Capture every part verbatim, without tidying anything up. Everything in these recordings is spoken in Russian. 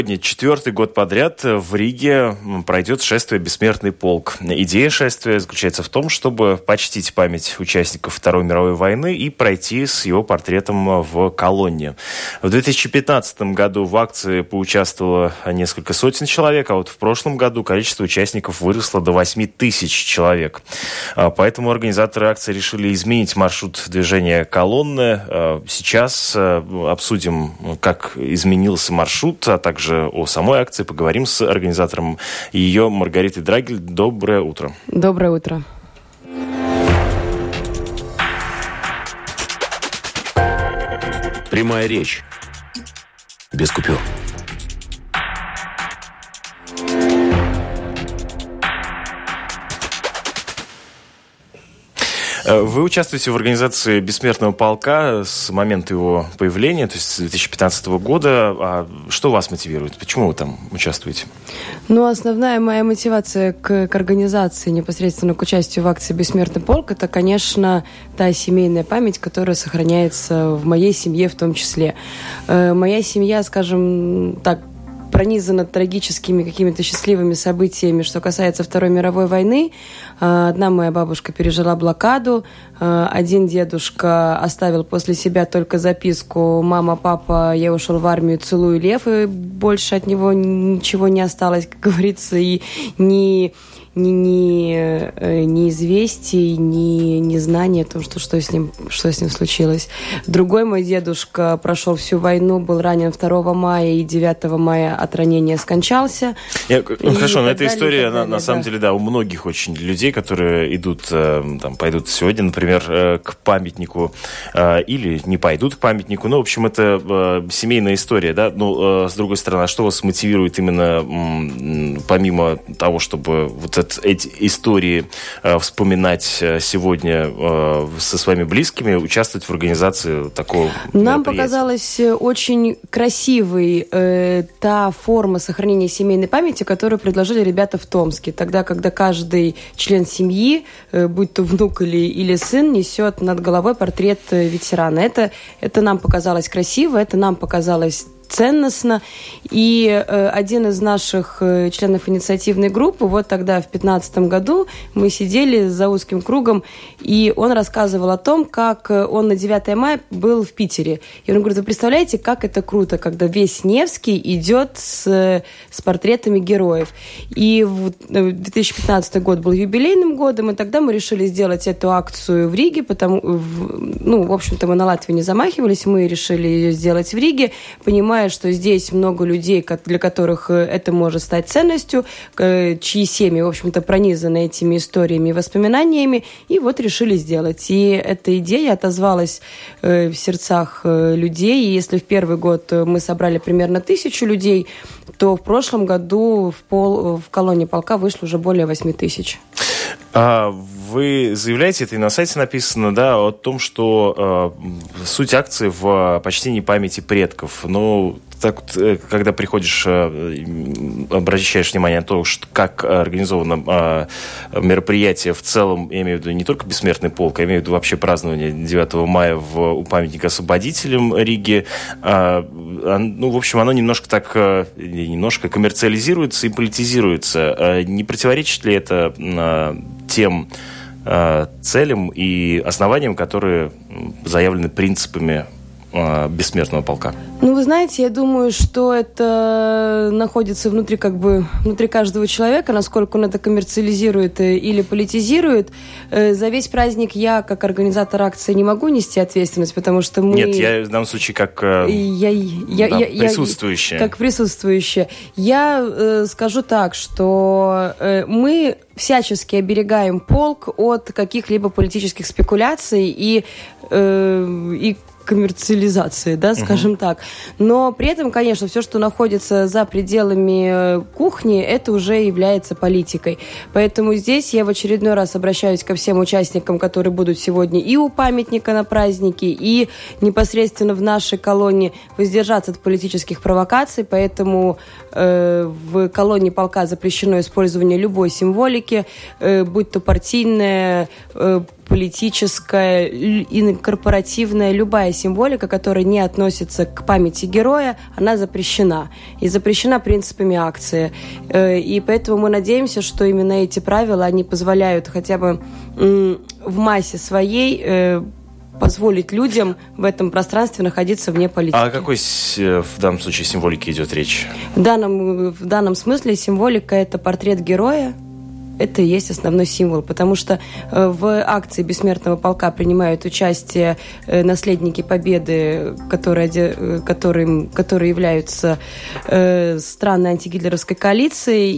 Четвертый год подряд в Риге пройдет шествие «Бессмертный полк». Идея шествия заключается в том, чтобы почтить память участников Второй мировой войны и пройти с его портретом в колонне. В две тысячи пятнадцатом году в акции поучаствовало несколько сотен человек, а вот в прошлом году количество участников выросло до восемь тысяч человек. Поэтому организаторы акции решили изменить маршрут движения колонны. Сейчас обсудим, как изменился маршрут, а также о самой акции поговорим с организатором ее Маргаритой Драгель. Доброе утро. Доброе утро. Прямая речь. Без купюр. Вы участвуете в организации «Бессмертного полка» с момента его появления, то есть с две тысячи пятнадцатого года. А что вас мотивирует? Почему вы там участвуете? Ну, основная моя мотивация к, к организации, непосредственно к участию в акции «Бессмертный полк», это, конечно, та семейная память, которая сохраняется в моей семье в том числе. Э, моя семья, скажем так, пронизана трагическими какими-то счастливыми событиями, что касается Второй мировой войны. Одна моя бабушка пережила блокаду, один дедушка оставил после себя только записку: «Мама, папа, я ушел в армию, целую, лев», и больше от него ничего не осталось, как говорится, и не... ни, ни, ни известий, ни, ни знаний о том, что, что, с ним, что с ним случилось. Другой мой дедушка прошел всю войну, был ранен второго мая и девятого мая от ранения скончался. Я, ну, хорошо, но эта далее, история, она, далее, на да. самом деле, да, у многих очень людей, которые идут, там, пойдут сегодня, например, к памятнику или не пойдут к памятнику. Ну, в общем, это семейная история, да. Ну, с другой стороны, а что вас мотивирует именно помимо того, чтобы вот эти истории э, вспоминать сегодня э, со своими близкими, участвовать в организации такого Нам мероприятия? показалась очень красивой э, та форма сохранения семейной памяти, которую предложили ребята в Томске. Тогда, когда каждый член семьи, э, будь то внук или, или сын, несет над головой портрет ветерана. Это, это нам показалось красиво, это нам показалось ценностно. И э, один из наших э, членов инициативной группы, вот тогда в пятнадцатом году мы сидели за узким кругом, и он рассказывал о том, как он на девятое мая был в Питере. И он говорит: вы представляете, как это круто, когда весь Невский идет с, с портретами героев. И в, две тысячи пятнадцатый год был юбилейным годом, и тогда мы решили сделать эту акцию в Риге, потому, в, ну, в общем-то, мы на Латвию не замахивались, мы решили ее сделать в Риге, понимая, что здесь много людей, для которых это может стать ценностью, чьи семьи, в общем-то, пронизаны этими историями и воспоминаниями, и вот решили сделать. И эта идея отозвалась в сердцах людей, и если в первый год мы собрали примерно тысячу людей, то в прошлом году в, пол, в колонии полка вышло уже более восемь тысяч. А вы заявляете, это и на сайте написано, да, о том, что э, суть акции в почтении памяти предков. Но так вот, когда приходишь, обращаешь внимание на то, что, как организовано э, мероприятие в целом, я имею в виду не только «Бессмертный полк», а имею в виду вообще празднование девятого мая в, у памятника освободителям Риги, э, ну, в общем, оно немножко так, э, немножко коммерциализируется и политизируется. Э, не противоречит ли это э, тем э, целям и основаниям, которые заявлены принципами э, «Бессмертного полка»? Ну, вы знаете, я думаю, что это находится внутри, как бы, внутри каждого человека, насколько он это коммерциализирует или политизирует. За весь праздник я, как организатор акции, не могу нести ответственность, потому что мы... Нет, я в данном случае как я, я, да, я, присутствующая. Я, как присутствующая. Я э, скажу так, что э, мы всячески оберегаем полк от каких-либо политических спекуляций и, э, и коммерциализации, да, скажем uh-huh. так. Но при этом, конечно, все, что находится за пределами кухни, это уже является политикой. Поэтому здесь я в очередной раз обращаюсь ко всем участникам, которые будут сегодня и у памятника на празднике, и непосредственно в нашей колонии, воздержаться от политических провокаций. Поэтому э, в колонии полка запрещено использование любой символики, э, будь то партийная, э, политическая и корпоративная, любая символика, которая не относится к памяти героя, она запрещена. И запрещена принципами акции. И поэтому мы надеемся, что именно эти правила, они позволяют хотя бы в массе своей позволить людям в этом пространстве находиться вне политики. А о какой в данном случае символике идет речь? В данном, в данном смысле символика – это портрет героя. Это и есть основной символ, потому что в акции Бессмертного полка принимают участие наследники Победы, которые, которые, которые являются странной антигитлеровской коалицией.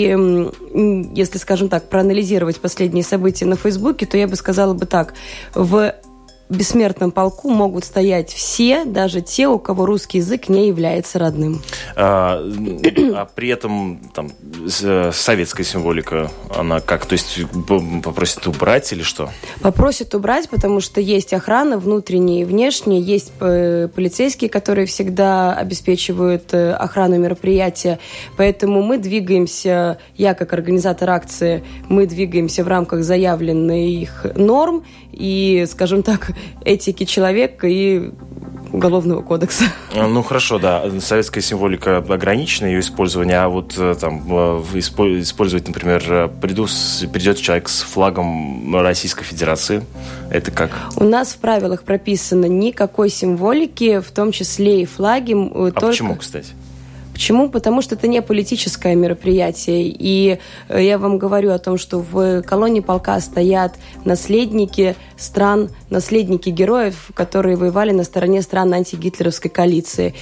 И если, скажем так, проанализировать последние события на Фейсбуке, то я бы сказала бы так. В Бессмертном полку могут стоять все, даже те, у кого русский язык не является родным. А, а при этом там, советская символика, она как? То есть попросит убрать или что? Попросит убрать, потому что есть охрана внутренняя и внешняя, есть полицейские, которые всегда обеспечивают охрану мероприятия. Поэтому мы двигаемся, я как организатор акции, мы двигаемся в рамках заявленных норм и, скажем так, этики человека и Уголовного кодекса. Ну, хорошо, да. Советская символика ограничена, ее использование, а вот там использовать, например, придет человек с флагом Российской Федерации. Это как? У нас в правилах прописано никакой символики, в том числе и флаги. А только... почему, кстати? Почему? Потому что это не политическое мероприятие. И я вам говорю о том, что в колонне полка стоят наследники стран, наследники героев, которые воевали на стороне стран антигитлеровской коалиции.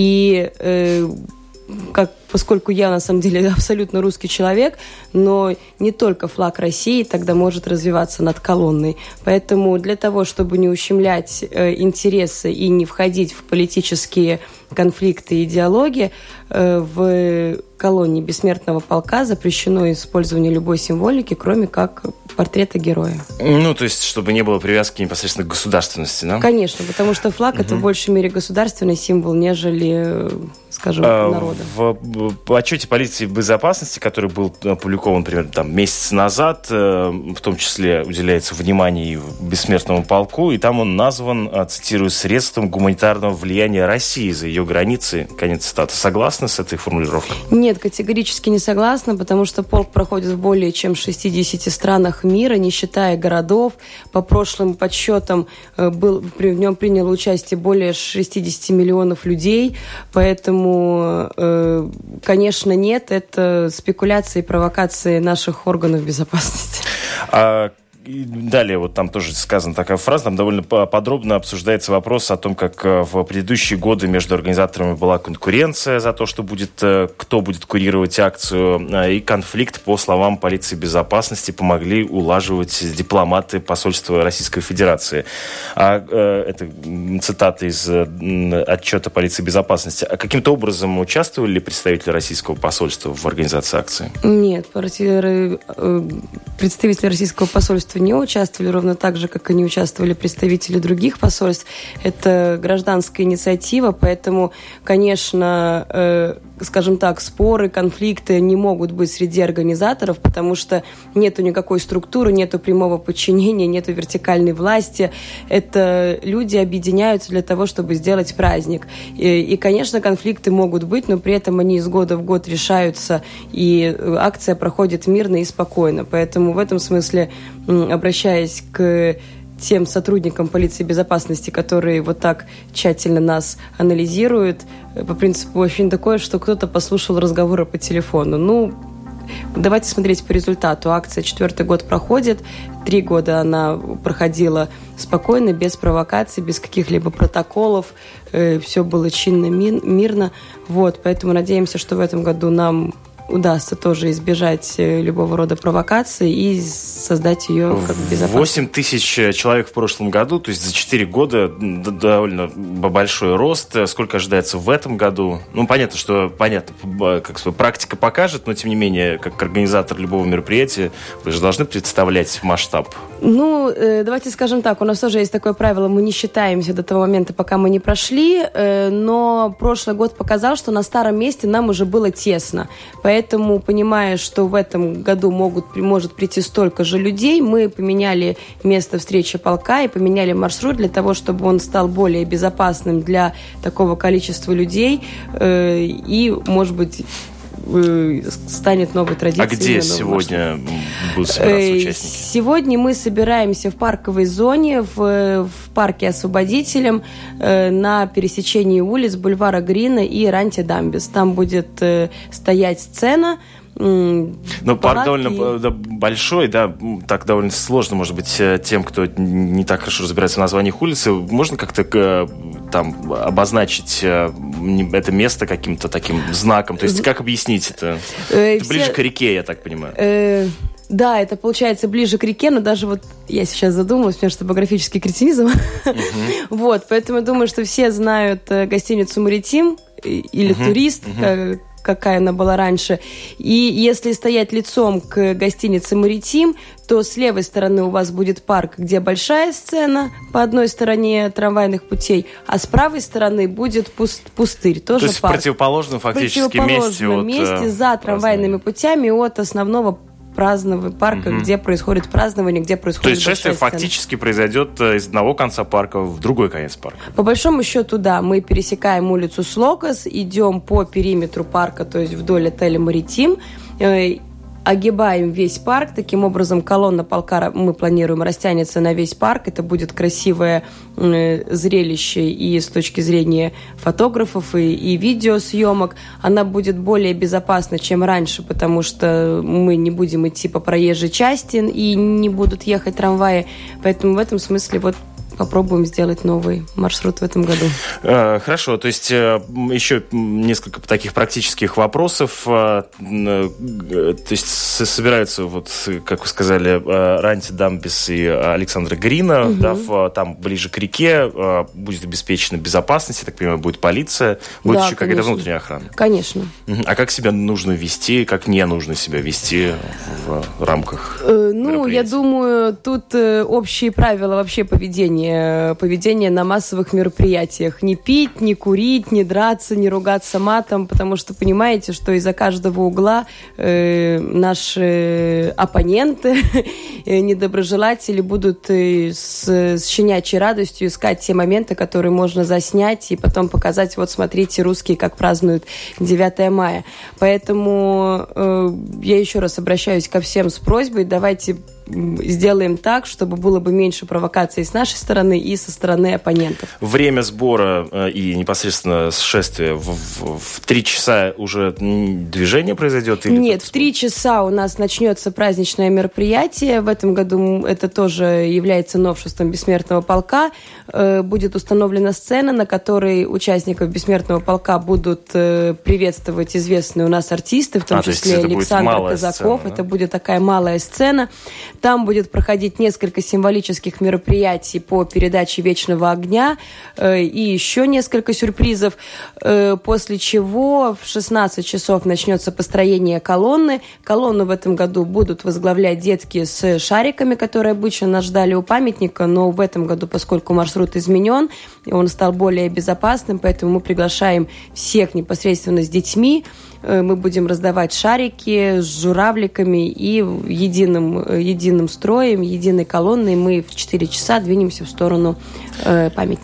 И э, как, поскольку я, на самом деле, абсолютно русский человек, но не только флаг России тогда может развиваться над колонной. Поэтому для того, чтобы не ущемлять э, интересы и не входить в политические конфликты и идеологии, э, в колонне Бессмертного полка запрещено использование любой символики, кроме как портрета героя. Ну, то есть, чтобы не было привязки непосредственно к государственности, да? Конечно, потому что флаг угу. – это в большей мере государственный символ, нежели, скажем, а, народа. В, в отчете полиции безопасности, который был опубликован, например, там, месяц назад, в том числе уделяется внимание и Бессмертному полку, и там он назван, цитирую, средством гуманитарного влияния России за ее границы. Конец цитаты. Согласны с этой формулировкой? Нет, категорически не согласна, потому что полк проходит в более чем шестидесяти странах мира, не считая городов. По прошлым подсчетам был, в нем приняло участие более шестидесяти миллионов людей, поэтому, конечно, нет, это спекуляции и провокации наших органов безопасности. А И далее вот там тоже сказана такая фраза, там довольно подробно обсуждается вопрос о том, как в предыдущие годы между организаторами была конкуренция за то, что будет, кто будет курировать акцию, и конфликт, по словам полиции безопасности, помогли улаживать дипломаты посольства Российской Федерации. А, это цитата из отчета полиции безопасности. А каким-то образом участвовали ли представители российского посольства в организации акции? Нет, представители российского посольства не участвовали, ровно так же, как и не участвовали представители других посольств. Это гражданская инициатива, поэтому, конечно, э, скажем так, споры, конфликты не могут быть среди организаторов, потому что нету никакой структуры, нету прямого подчинения, нету вертикальной власти. Это люди объединяются для того, чтобы сделать праздник. И, и, конечно, конфликты могут быть, но при этом они из года в год решаются, и акция проходит мирно и спокойно. Поэтому в этом смысле, обращаясь к тем сотрудникам полиции безопасности, которые вот так тщательно нас анализируют, по принципу очень такое, что кто-то послушал разговоры по телефону. Ну, давайте смотреть по результату. Акция четвертый год проходит, три года она проходила спокойно, без провокаций, без каких-либо протоколов, э, все было чинно, мирно. Вот, поэтому надеемся, что в этом году нам удастся тоже избежать любого рода провокаций и создать ее как безопасно. восемь тысяч человек в прошлом году, то есть за четыре года довольно большой рост. Сколько ожидается в этом году? Ну, понятно, что понятно, как сказать, практика покажет, но тем не менее, как организатор любого мероприятия, вы же должны представлять масштаб. Ну, давайте скажем так, у нас тоже есть такое правило, мы не считаемся до того момента, пока мы не прошли, но прошлый год показал, что на старом месте нам уже было тесно. Поэтому Поэтому, понимая, что в этом году могут, может прийти столько же людей, мы поменяли место встречи полка и поменяли маршрут для того, чтобы он стал более безопасным для такого количества людей э, и, может быть, станет новой традицией. А где сегодня маршрут. Будут собираться участники? Сегодня мы собираемся в парковой зоне в, в парке Освободителем э, на пересечении улиц бульвара Грина и Ранти-Дамбис. Там будет э, стоять сцена. Ну, парк довольно большой, да, так довольно сложно, может быть, тем, кто не так хорошо разбирается в названиях улицы. Можно как-то там обозначить это место каким-то таким знаком? То есть как объяснить это? Э, это ближе все... к реке, я так понимаю. Э, да, это получается ближе к реке, но даже вот я сейчас задумалась, потому что топографический кретинизм. Вот, поэтому я думаю, что все знают гостиницу «Маритим» или «Турист», какая она была раньше. И если стоять лицом к гостинице «Маритим», то с левой стороны у вас будет парк, где большая сцена по одной стороне трамвайных путей, а с правой стороны будет пуст, пустырь, тоже то есть парк. в противоположном фактически в противоположном месте, месте от, за трамвайными путями от основного празднования парка, угу. где происходит празднование, где происходит То есть шествие сцена. фактически произойдет из одного конца парка в другой конец парка? По большому счету, да. Мы пересекаем улицу Слокос, идем по периметру парка, то есть вдоль отеля «Маритим», огибаем весь парк. Таким образом, колонна полка мы планируем растянется на весь парк. Это будет красивое э, зрелище и с точки зрения фотографов, и, и видеосъемок. Она будет более безопасна, чем раньше, потому что мы не будем идти по проезжей части и не будут ехать трамваи. Поэтому в этом смысле вот попробуем сделать новый маршрут в этом году. Хорошо, то есть еще несколько таких практических вопросов. То есть собираются, вот, как вы сказали, Ранти-Дамбис и Александра Грина, угу. да, там ближе к реке, будет обеспечена безопасность, я так понимаю, будет полиция, будет да, еще какая-то внутренняя охрана. Конечно. А как себя нужно вести, как не нужно себя вести в рамках э, Ну, я думаю, тут общие правила вообще поведения поведение на массовых мероприятиях. Не пить, не курить, не драться, не ругаться матом, потому что понимаете, что из-за каждого угла э, наши оппоненты, недоброжелатели будут с, с щенячьей радостью искать те моменты, которые можно заснять и потом показать, вот смотрите, русские как празднуют девятое мая. Поэтому э, я еще раз обращаюсь ко всем с просьбой, давайте сделаем так, чтобы было бы меньше провокаций с нашей стороны и со стороны оппонентов. Время сбора э, и непосредственно шествия в, в, в три часа уже движение произойдет? Или Нет, в три часа у нас начнется праздничное мероприятие. В этом году это тоже является новшеством Бессмертного полка. Э, будет установлена сцена, на которой участников Бессмертного полка будут э, приветствовать известные у нас артисты, в том а, числе то Александр Казаков. Сцена, да? Это будет такая малая сцена. Там будет проходить несколько символических мероприятий по передаче «Вечного огня» э, и еще несколько сюрпризов, э, после чего в шестнадцать часов начнется построение колонны. Колонну в этом году будут возглавлять детки с шариками, которые обычно нас ждали у памятника, но в этом году, поскольку маршрут изменен, он стал более безопасным, поэтому мы приглашаем всех непосредственно с детьми. Мы будем раздавать шарики с журавликами и единым, единым строем, единой колонной мы в четыре часа двинемся в сторону э, памятника.